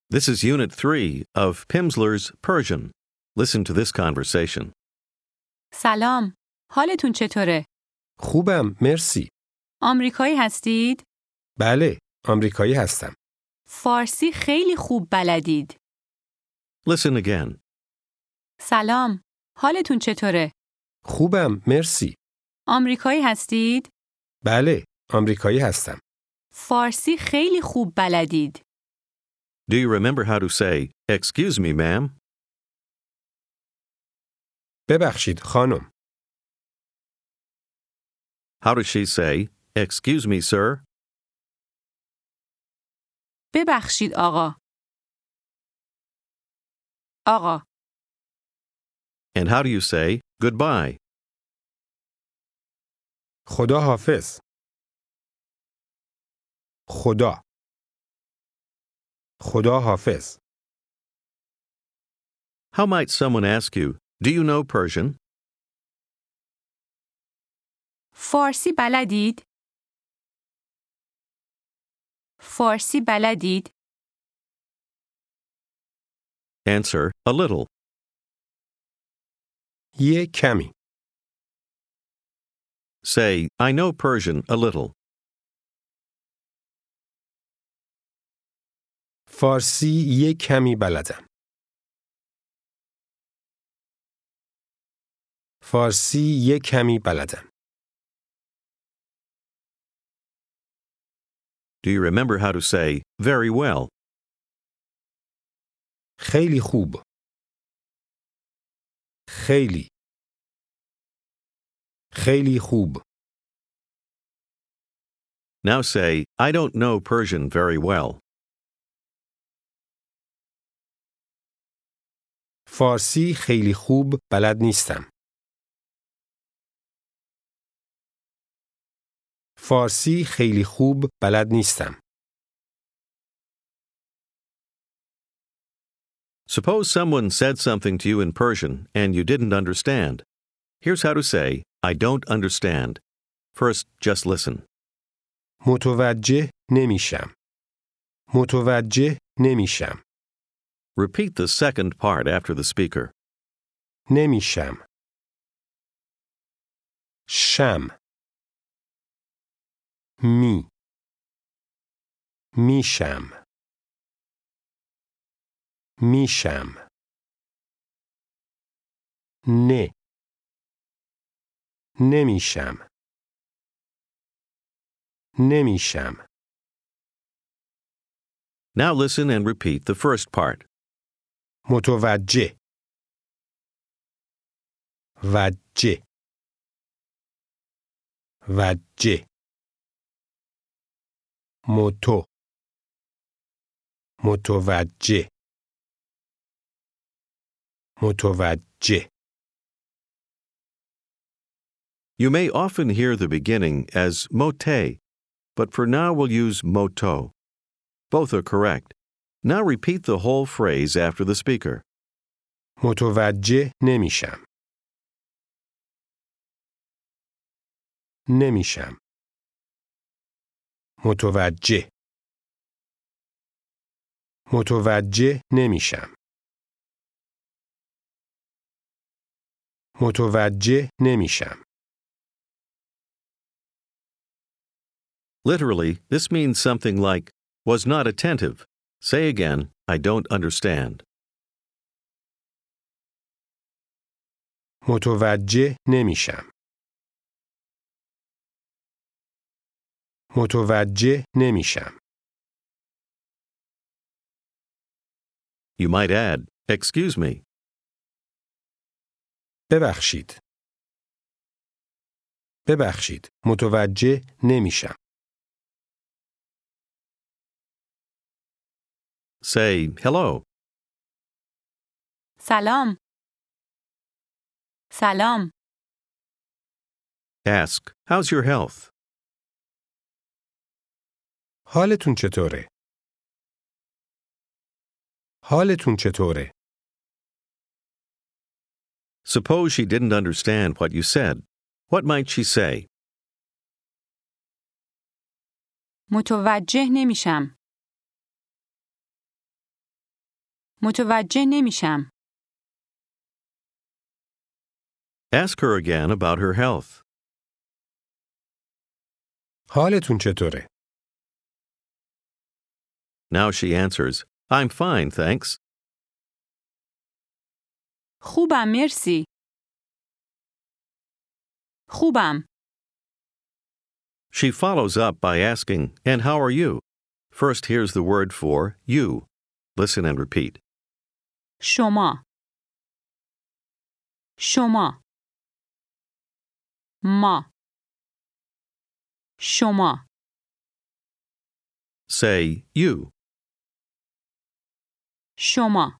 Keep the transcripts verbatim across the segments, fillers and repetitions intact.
This is Unit three of Pimsleur's Persian. Listen to this conversation. سلام. حالتون چطوره؟ خوبم، مرسی. آمریکایی هستید؟ بله، آمریکایی هستم. فارسی خیلی خوب بلدید. Listen again. سلام. حالتون چطوره؟ خوبم، مرسی. آمریکایی هستید؟ بله، آمریکایی هستم. فارسی خیلی خوب بلدید. Do you remember how to say, "Excuse me, ma'am"? ببخشید، خانم. How does she say, "Excuse me, sir"? ببخشید آقا. آقا. And how do you say, "Goodbye"? خدا حافظ. خدا. خدا حافظ. How might someone ask you, "Do you know Persian"? فارسی بلدید؟ فارسی بلدید؟ Answer, a little. یه کمی. Say, "I know Persian a little." فارسی یه کمی بلدم. فارسی یه کمی بلدم. Do you remember how to say, "Very well"? خیلی خوب. خیلی. خیلی خوب. Now say, "I don't know Persian very well." فارسی خیلی خوب بلد نیستم. فارسی خیلی خوب بلد نیستم. Suppose someone said something to you in Persian and you didn't understand. Here's how to say, "I don't understand." First, just listen. متوجه نمیشم. متوجه نمیشم. Repeat the second part after the speaker. نمیشم. شم. می. میشم. میشم. نه. نمیشم. نمیشم. Now listen and repeat the first part. متوجه. وجه. وجه. متو. متوجه. متوجه. You may often hear the beginning as mote, but for now we'll use moto. Both are correct. Now repeat the whole phrase after the speaker. متوجه نمیشم. نمیشم. متوجه. متوجه نمیشم. متوجه نمیشم. Literally, this means something like, "was not attentive." Say again, "I don't understand." متوجه نمیشم. متوجه نمیشم. You might add, "Excuse me." ببخشید. ببخشید. متوجه نمیشم. Say, "Hello." سلام. سلام. Ask, "How's your health?" حالتون چطوره؟ حالتون چطوره؟ Suppose she didn't understand what you said. What might she say? متوجه نمیشم. متوجه نمیشم. Ask her again about her health. حالتون چطوره؟ Now she answers, I'm fine, thanks. خوبم مرسی. خوبم. She follows up by asking, and how are you? First, here's the word for you. Listen and repeat. شما. شما. ما. شما. Say you. شما.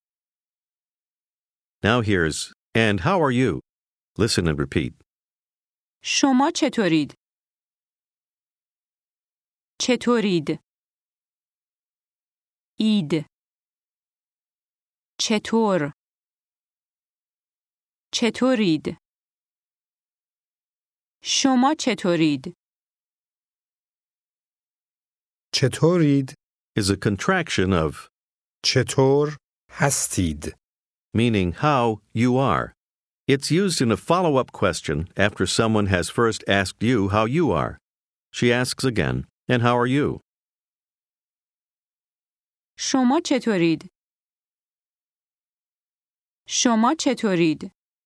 Now here's, and how are you? Listen and repeat. شما چطورید؟ چطورید؟ اید. چطور؟ چطورید؟ شما چطورید؟ چطورید؟ Is a contraction of چطور هستید؟ meaning how you are. It's used in a follow-up question after someone has first asked you how you are. She asks again, and how are you? شما چطورید؟ شما چطورید؟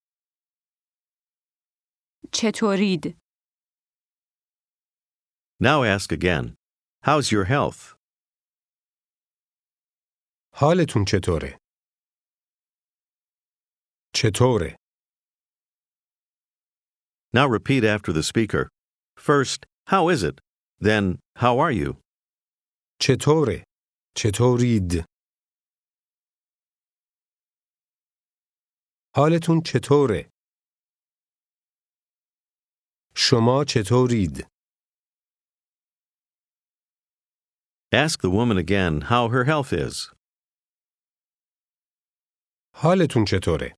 چطورید؟ Now ask again, how's your health? حالتون چطوره؟ چطوره؟ Now repeat after the speaker. First, how is it? Then, how are you? چطوره؟ چطورید؟ حالتون چطوره؟ شما چطورید؟ Ask the woman again how her health is. حالتون چطوره؟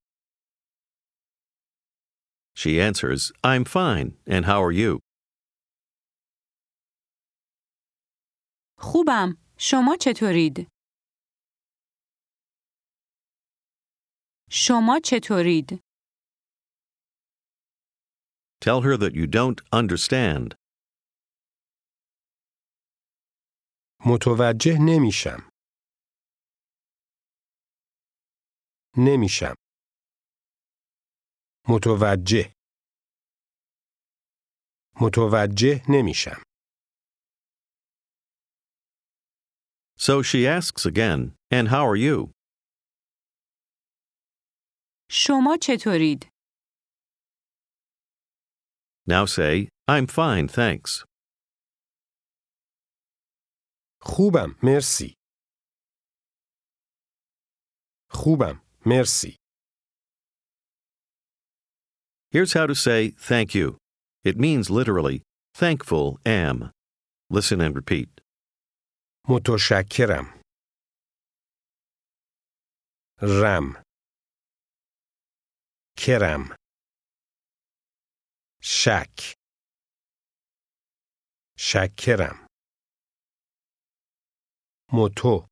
She answers, I'm fine, and how are you? خوبم. شما چطورید؟ شما چطورید؟ Tell her that you don't understand. متوجه نمیشم. نمیشم. متوجه. متوجه نمیشم. So she asks again, and how are you? شما چطورید؟ Now say, I'm fine, thanks. خوبم مرسی. خوبم مرسی. Here's how to say thank you. It means literally, thankful am. Listen and repeat. متشکرم. رم. کرم. شک. شکرم. متو.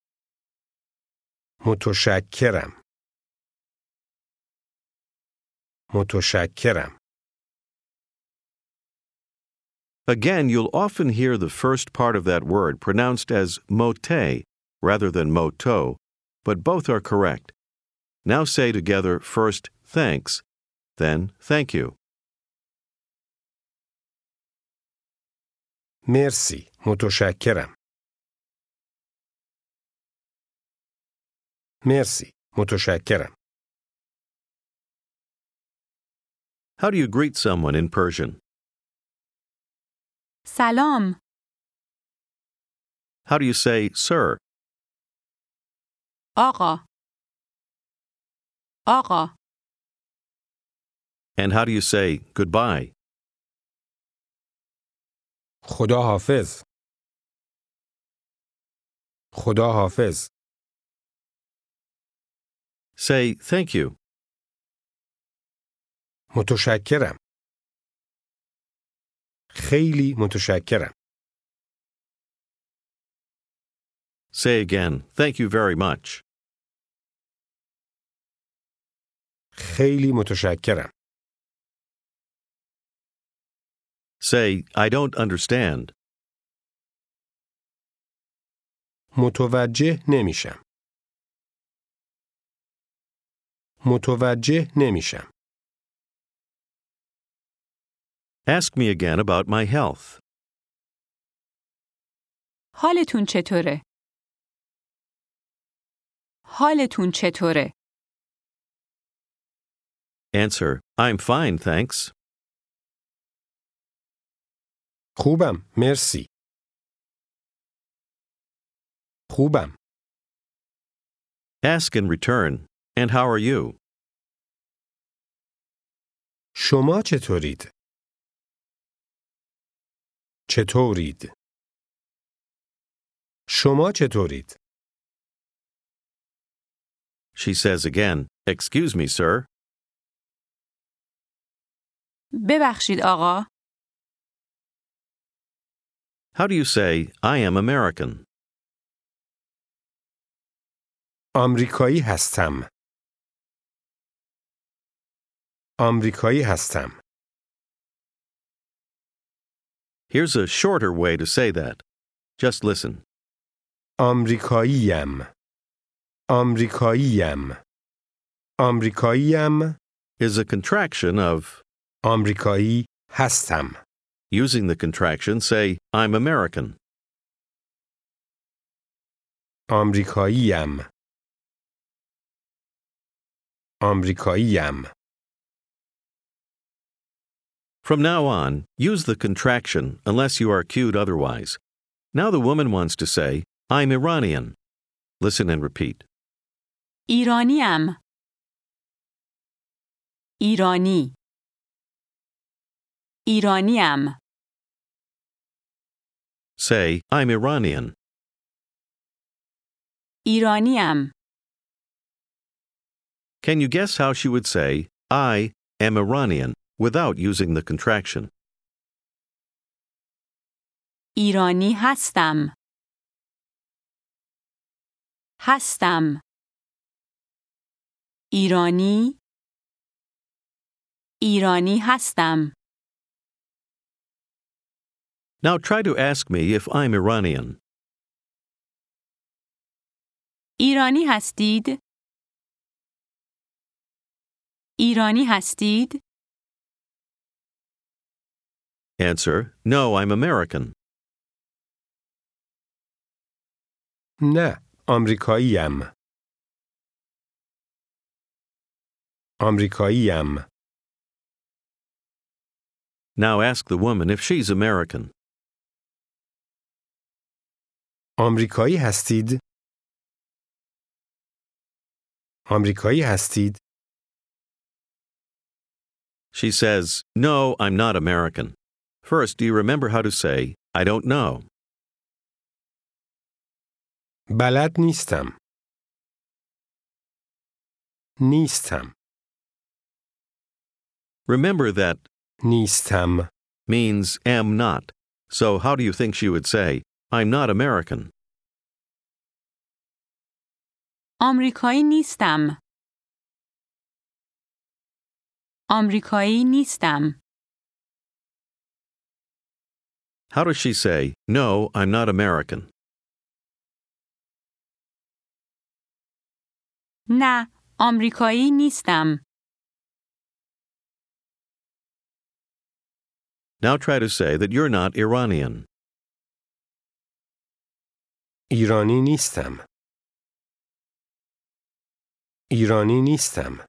متشکرم. متشکرم. Again, you'll often hear the first part of that word pronounced as mote rather than moto, but both are correct. Now say together first thanks, then thank you. مرسی. متشکرم. مرسی. متشکرم. How do you greet someone in Persian? سلام. How do you say sir? آقا. آقا. And how do you say goodbye? خدا حافظ. خدا حافظ. Say thank you. متشکرم. خیلی متشکرم. Say again, thank you very much. خیلی متشکرم. Say, I don't understand. متوجه نمیشم. متوجه نمیشم. Ask me again about my health. حالتون چطوره؟ حالتون چطوره؟ Answer, I'm fine, thanks. خوبم، مرسی. خوبم. Ask in return, and how are you? شما چطورید؟ چطورید؟ شما چطورید؟ She says again, excuse me, sir. ببخشید آقا. How do you say, I am American? آمریکایی هستم. آمریکایی هستم. Here's a shorter way to say that. Just listen. آمریکاییم. آمریکاییم. آمریکاییم. Is a contraction of, آمریکایی هستم. using the contraction, say, I'm American. آمریکاییم. آمریکاییم. From now on, use the contraction unless you are cued otherwise. Now the woman wants to say, I'm Iranian. Listen and repeat. ایرانیم. ایرانی. ایرانیم. Say, I'm Iranian. ایرانیم. Can you guess how she would say, I am Iranian, without using the contraction? ایرانی هستم. هستم. ایرانی. ایرانی هستم. Now try to ask me if I'm Iranian. ایرانی هستید؟ ایرانی هستید؟ Answer, no, I'm American. نه، آمریکاییم. آمریکاییم. Now ask the woman if she's American. آمریکایی هستید؟ آمریکایی هستید؟ She says, no, I'm not American. First, do you remember how to say, I don't know? بلد نیستم. نیستم. Remember that نیستم. means am not. So how do you think she would say, I'm not American? آمریکایی نیستم. آمریکایی نیستم. How does she say, no, I'm not American? نه، آمریکایی نیستم. Now try to say that you're not Iranian. ایرانی نیستم. ایرانی نیستم.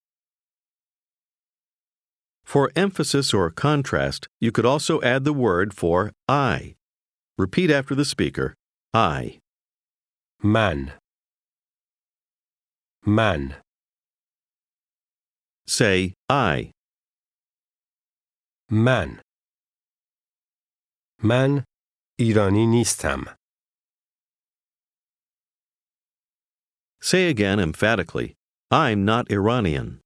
For emphasis or contrast, you could also add the word for I. Repeat after the speaker, I. من. من. Say, I. من. من ایرانی نیستم. Say again emphatically, I'm not Iranian.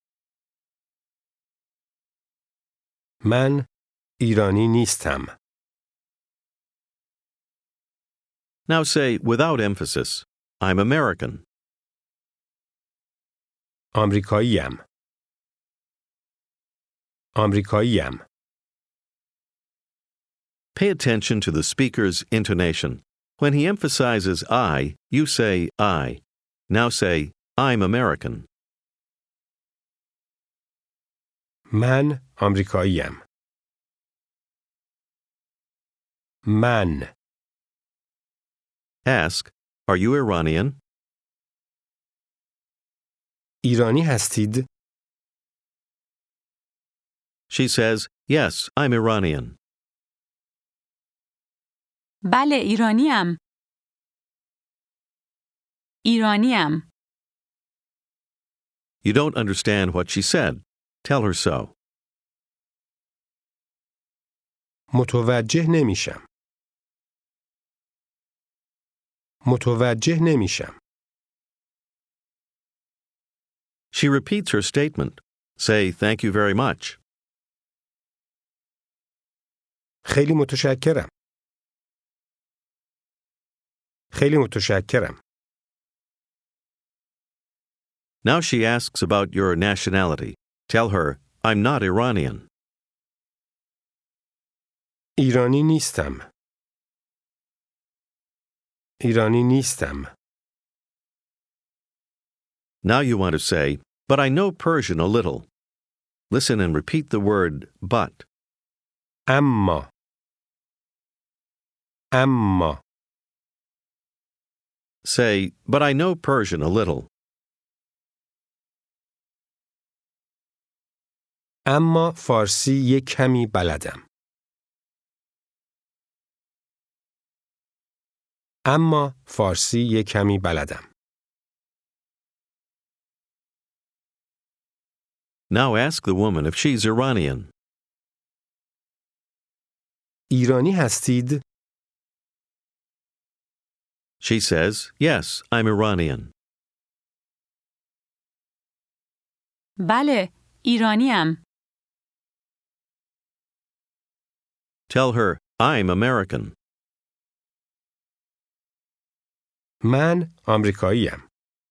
من ایرانی نیستم. Now say, without emphasis, I'm American. آمریکاییم. آمریکاییم. Pay attention to the speaker's intonation. When he emphasizes I, you say I. Now say, I'm American. من آمریکاییم. من. Ask, are you Iranian? ایرانی هستید؟ She says, yes, I'm Iranian. بله ایرانیم. ایرانیم. You don't understand what she said. Tell her so. متوجه نمیشم. متوجه نمیشم. She repeats her statement. Say, thank you very much. خیلی متشکرم. خیلی متشکرم. Now she asks about your nationality. Tell her, I'm not Iranian. ایرانی نیستم. ایرانی نیستم. Now you want to say, but I know Persian a little. Listen and repeat the word but. اما. اما. Say, but I know Persian a little. اما فارسی یک کمی بلدم. اما فارسی یک کمی بلدم. Now ask the woman if she's Iranian. ایرانی هستید؟ She says, yes, I'm Iranian. بله ایرانیم. Tell her, I'm American. من آمریکاییم.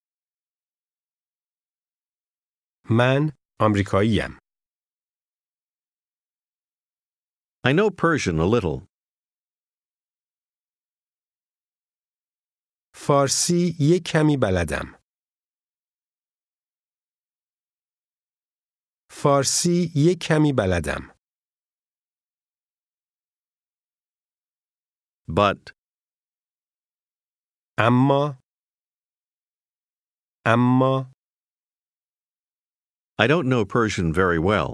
من آمریکاییم. I know Persian a little. فارسی یک کمی بلدم. فارسی یک کمی بلدم. But. اما. اما. I don't know Persian very well.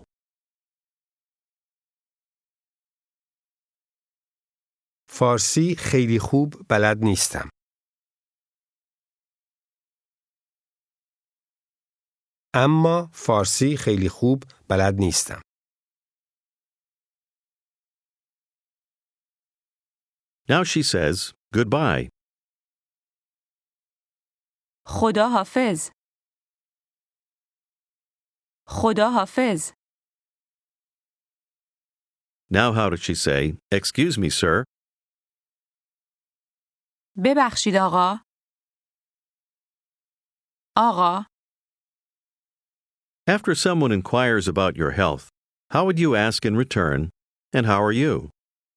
فارسی خیلی خوب بلد نیستم. اما فارسی خیلی خوب بلد نیستم. Now she says, goodbye. خدا حافظ. خدا حافظ. Now how did she say, excuse me, sir? ببخشید آقا. آقا. After someone inquires about your health, how would you ask in return, and how are you?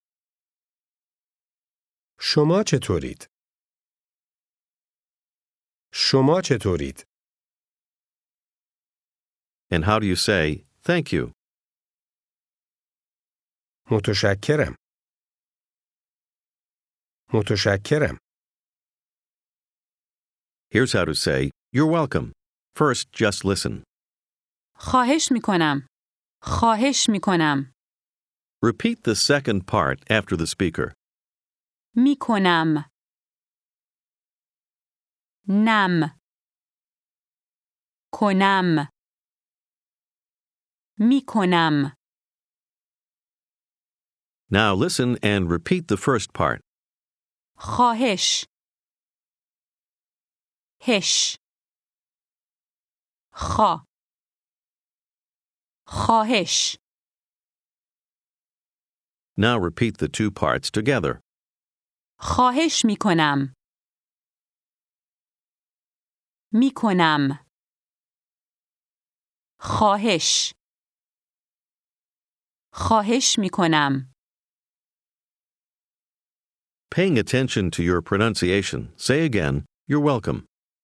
شما چطورید؟ شما چطورید؟ And how do you say, thank you? متشکرم. متشکرم. Here's how to say, you're welcome. First, just listen. خواهش میکنم. خواهش میکنم. Repeat the second part after the speaker. میکنم. نم. کنم. میکنم. Now listen and repeat the first part. خواهش. هش. خوا. خواهش. Now repeat the two parts together. خواهش میکنم. میکنم. خواهش. خواهش می کنم. Paying attention to your pronunciation, say again, you're welcome.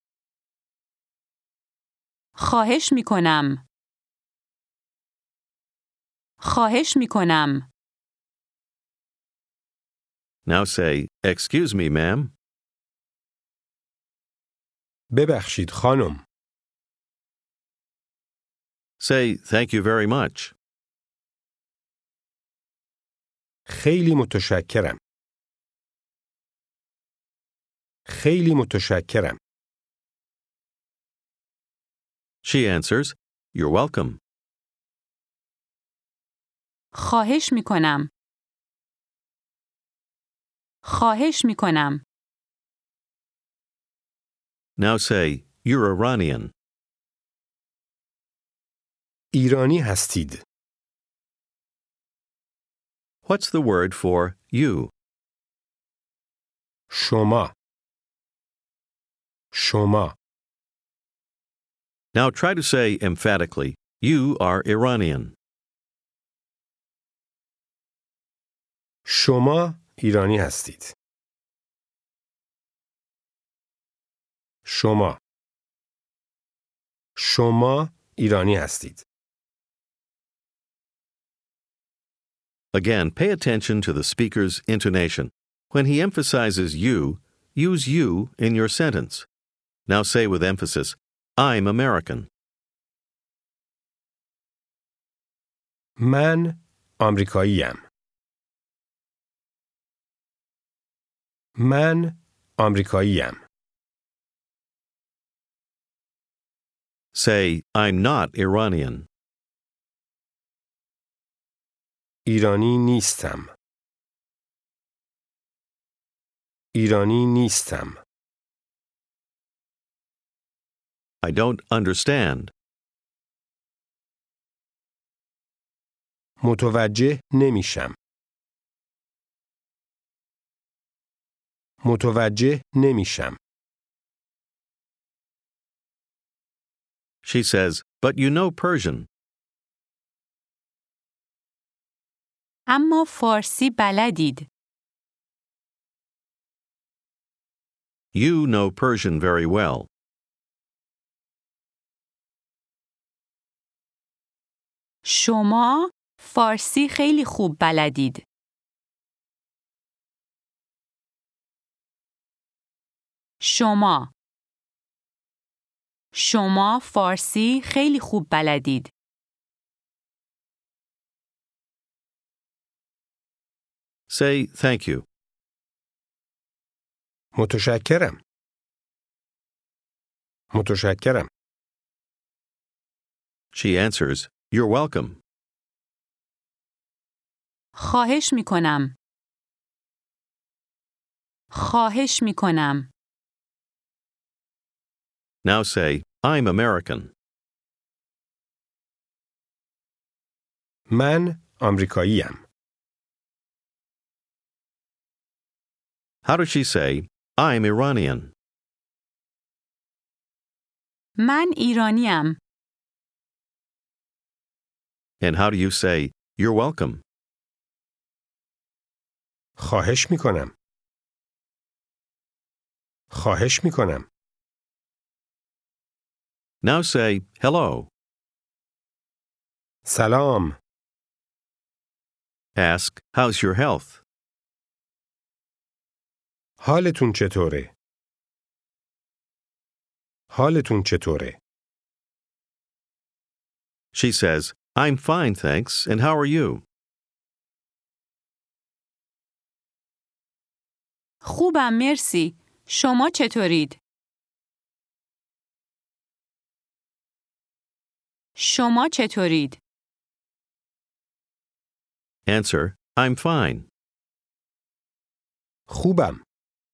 خواهش می کنم. خواهش می کنم. Now say, excuse me, ma'am. ببخشید خانم. Say, thank you very much. خیلی متشکرم. خیلی متشکرم. She answers, you're welcome. خواهش می کنم. خواهش می کنم. Now say, you're Iranian. ایرانی هستید. What's the word for you? شما. شما. Now try to say emphatically, you are Iranian. شما ایرانی هستید. شما. شما ایرانی هستید. Again, pay attention to the speaker's intonation. When he emphasizes you, use you in your sentence. Now say with emphasis, I'm American. من آمریکاییم. من آمریکاییم. Say, I'm not Iranian. ایرانی نیستم. ایرانی نیستم. I don't understand. متوجه نمیشم. متوجه نمیشم. She says, but you know Persian. اما فارسی بلدید. You know Persian very well. شما فارسی خیلی خوب بلدید. شما شما فارسی خیلی خوب بلدید. Say thank you. متشکرم. متشکرم. She answers, you're welcome. خواهش می کنم. خواهش می کنم. Now say, I'm American. من آمریکاییم. How does she say, I'm Iranian? من ایرانیم. And how do you say, you're welcome? خواهش می کنم. خواهش می کنم. Now say, hello. سلام. Ask, how's your health? حالتون چطوره؟ حالتون چطوره؟ She says, I'm fine, thanks, and how are you? خوبم مرسی. شما چطورید؟ شما چطورید؟ Answer, I'm fine. خوبم.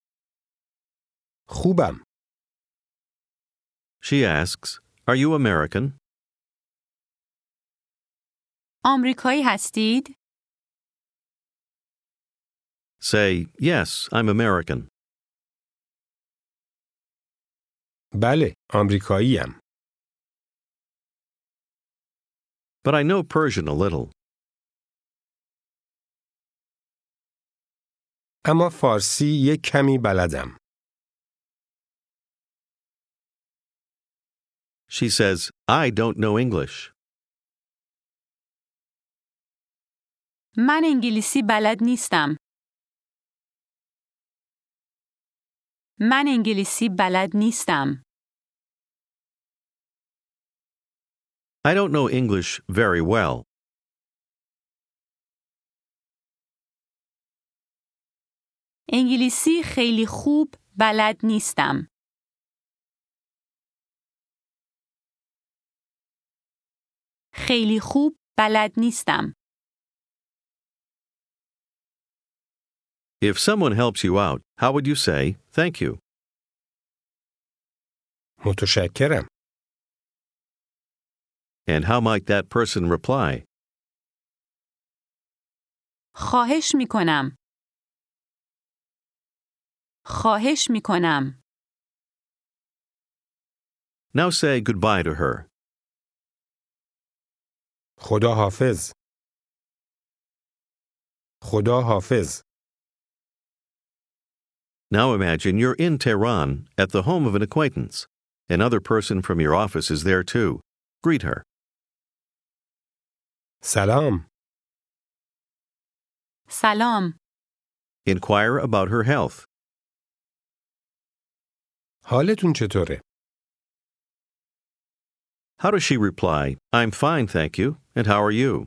خوبم. She asks, are you American? آمریکایی هستید؟ Say, yes, I'm American. بله، آمریکاییم. But I know Persian a little. اما فارسی یک کمی بلدم. She says, I don't know English. من انگلیسی بلد نیستم. من انگلیسی بلد نیستم. I don't know English very well. انگلیسی خیلی خوب بلد نیستم. خیلی خوب بلد نیستم. If someone helps you out, how would you say, thank you? متشکرم. And how might that person reply? خواهش می کنم. خواهش می کنم. Now say goodbye to her. خدا حافظ. خدا حافظ. Now imagine you're in Tehran at the home of an acquaintance. Another person from your office is there too. Greet her. سلام. سلام. Inquire about her health. حالتون چطوره؟ How does she reply, I'm fine, thank you, and how are you?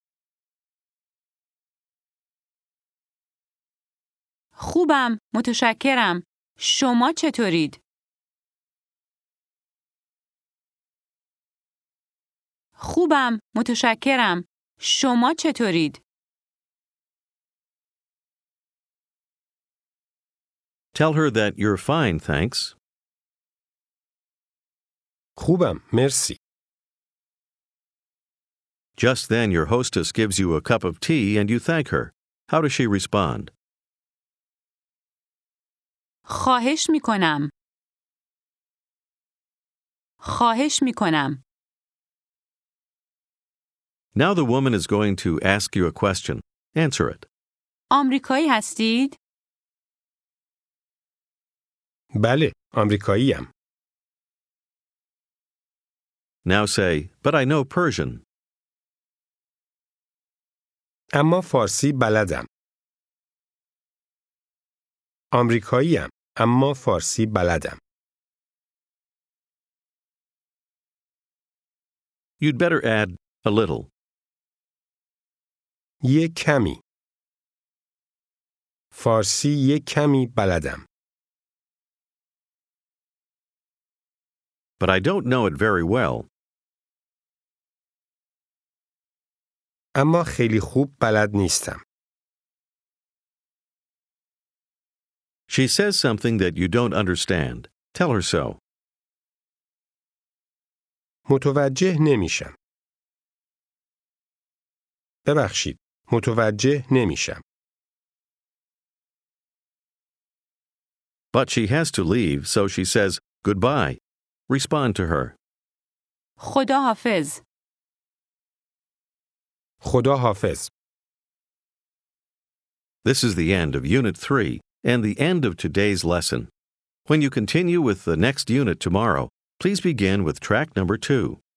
خوبم. متشکرم. شما چطورید؟ خوبم. متشکرم. شما چطورید؟ Tell her that you're fine, thanks. خوبم. مرسی. Just then your hostess gives you a cup of tea and you thank her. How does she respond? خواهش می کنم. خواهش می کنم. Now the woman is going to ask you a question. Answer it. آمریکایی هستید؟ بله، آمریکاییم. Now say, but I know Persian. اما فارسی بلدم. آمریکاییم، اما فارسی بلدم. You'd better add a little. یک کمی. فارسی یک کمی بلدم. But I don't know it very well. اما خیلی خوب بلد نیستم. She says something that you don't understand. Tell her so. متوجه نمیشم. ببخشید، متوجه نمیشم. But she has to leave, so she says, goodbye. Respond to her. خدا حافظ. خدا حافظ. This is the end of Unit three and the end of today's lesson. When you continue with the next unit tomorrow, please begin with track number two.